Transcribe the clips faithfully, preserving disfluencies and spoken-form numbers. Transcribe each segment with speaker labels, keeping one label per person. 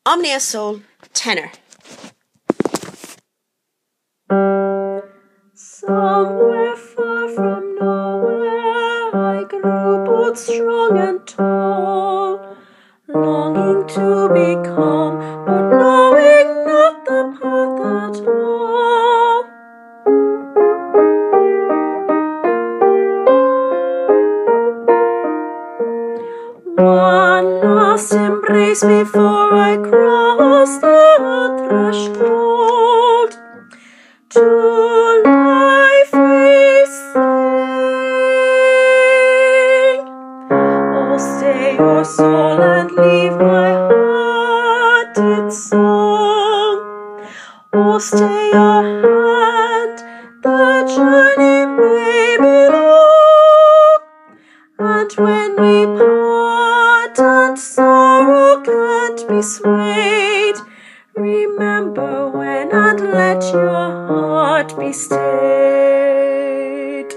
Speaker 1: Omnia Sol tenor.
Speaker 2: Somewhere far from nowhere I grew both strong and tall, longing to become, but knowing not the path at all. One last embrace before I cross the threshold to life we sing. Oh, stay your soul and leave my heart its song. Oh, stay your hand, the journey may be long, and when we part and sorrow can't be swayed, remember when and let your heart be stayed.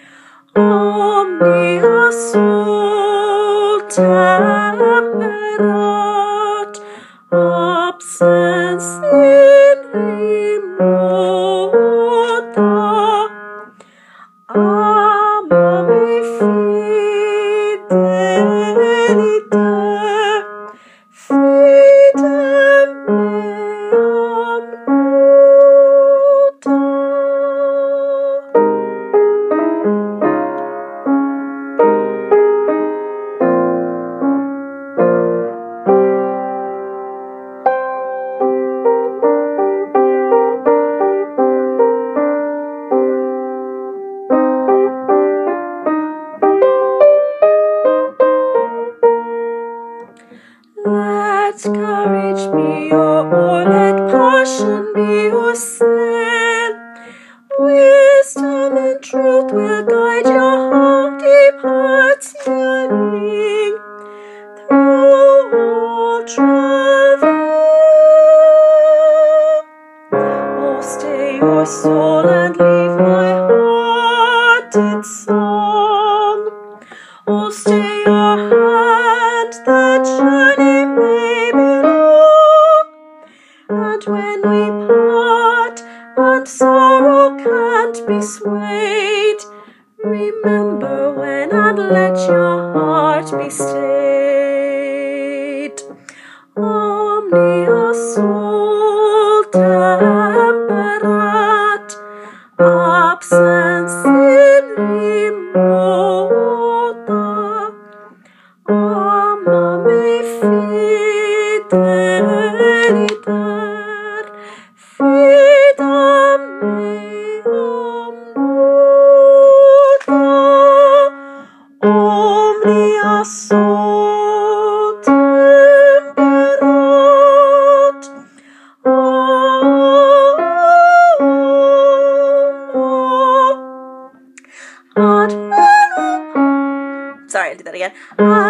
Speaker 2: Omnia Sol temperat, absens in remota, amami fideliter, fidem meam nota. Let courage be your oar, let passion be your sail. Wisdom and truth will guide your home, deep heart's yearning through all travail. Oh, stay your soul and leave my heart its song. Oh, stay your hand, the journey may be long, and when we part and sorrow can't be swayed, remember when and let your heart be stayed. Omnia Sol temperat, absens in remota, amami fideliter, fidem meam nota. Omnia Sol temperat, ad
Speaker 1: Sorry, I'll do that again.